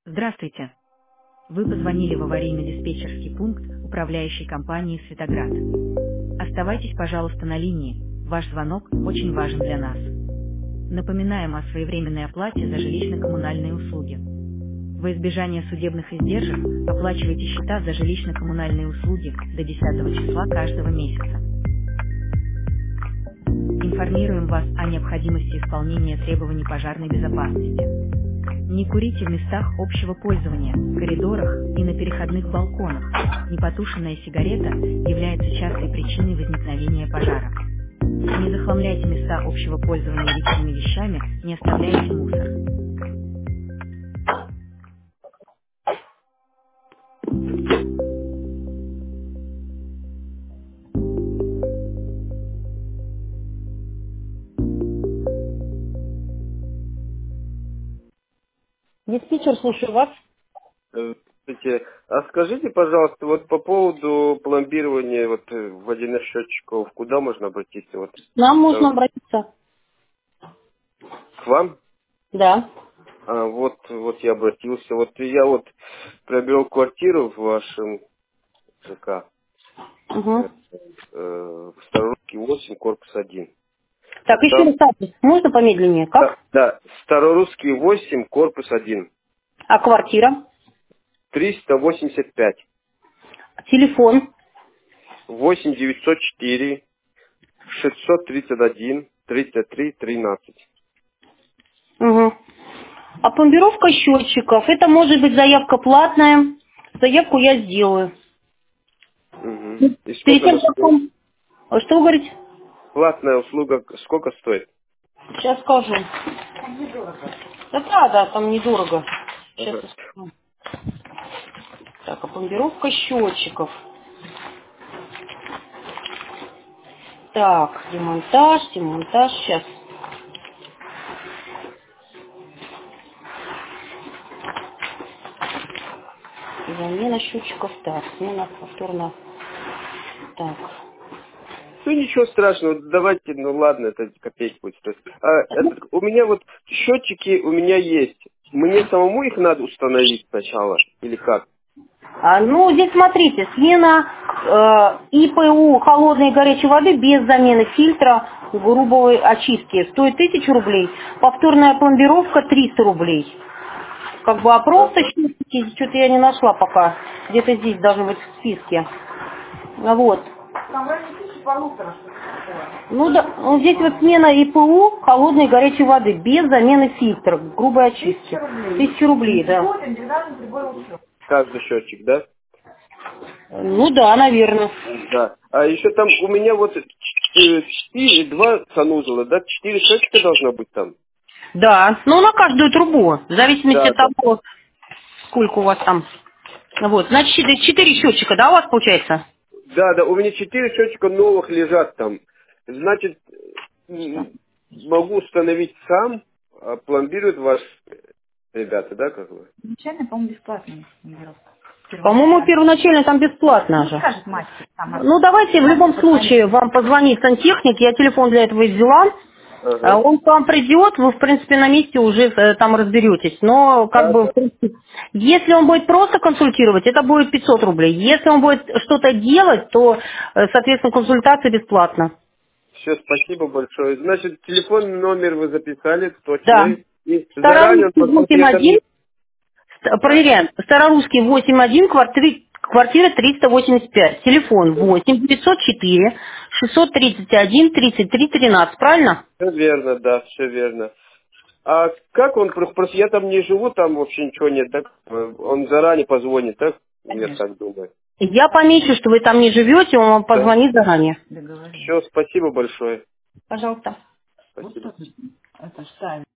Здравствуйте. Вы позвонили в аварийно-диспетчерский пункт управляющей компании «Светоград». Оставайтесь, пожалуйста, на линии. Ваш звонок очень важен для нас. Напоминаем о своевременной оплате за жилищно-коммунальные услуги. Во избежание судебных издержек оплачивайте счета за жилищно-коммунальные услуги до 10 числа каждого месяца. Информируем вас о необходимости исполнения требований пожарной безопасности. Не курите в местах общего пользования, коридорах и на переходных балконах. Непотушенная сигарета является частой причиной возникновения пожара. Не захламляйте места общего пользования личными вещами, не оставляйте мусор. Диспетчер, слушаю вас. Здравствуйте. А скажите, пожалуйста, вот по поводу пломбирования водяных счетчиков, куда можно обратиться? Нам можно Э, обратиться. К вам? Да. Вот я обратился. Я приобрел квартиру в вашем ЖК. Угу. В Старорусский 8, корпус 1. Так, еще Там, раз адрес. Можно помедленнее? Как? да, Старорусский 8, корпус 1. А квартира? 385. Телефон? 8 904 631 33 13. Угу. А пломбировка счетчиков, это может быть заявка платная. Заявку я сделаю. Угу. И Перед сколько тем, она как стоит? вам... А что вы говорите? Платная услуга сколько стоит? Сейчас скажу. Да, там недорого. Сейчас Ага. я скажу. Так, а пломбировка счетчиков. Так, демонтаж. Сейчас. Замена счетчиков. Так, смена повторно. Так. Ну ничего страшного, давайте, ну ладно, это копейки будет стоить. У меня счетчики у меня есть. Мне самому их надо установить сначала, или как? Ну, здесь смотрите, смена ИПУ холодной и горячей воды без замены фильтра грубой очистки стоит 1000 рублей, повторная пломбировка 300 рублей. А просто Ага. счетчики, что-то я не нашла пока, где-то здесь должно быть в списке. Вот. Ну да, здесь смена ИПУ холодной и горячей воды без замены фильтра грубой очистки. 1000 рублей, да. Каждый счетчик, да? Ну да, наверное. Да. А еще там у меня 2 санузела, да? 4 счетчика должно быть там. Да, ну на каждую трубу, в зависимости Да, от да. того, сколько у вас там. Вот, значит, 4 счетчика, да, у вас получается? Да, у меня 4 счетчика новых лежат там. Значит, могу установить сам, а пломбируют ваши ребята, да, как вы? По-моему, первоначально там бесплатно же. Ну, давайте в любом случае вам позвонит сантехник, я телефон для этого и взяла. Ага. Он к вам придет, вы, в принципе, на месте уже там разберетесь. Но, Да, в да. принципе, если он будет просто консультировать, это будет 500 рублей. Если он будет что-то делать, то, соответственно, консультация бесплатна. Все, спасибо большое. Значит, телефонный номер вы записали, Да. точный. И заранее он Старорусский посмотрит. 8.1, Да. проверяем. Старорусский 8.1, квартира 385. Телефон 8 904 631 33 13. Правильно? Все верно, да, все верно. А как он, просто я там не живу, там вообще ничего нет, так? Он заранее позвонит, так? Я так думаю. Я помечу, что вы там не живете, он вам Да. позвонит заранее. Все, спасибо большое. Пожалуйста. Спасибо.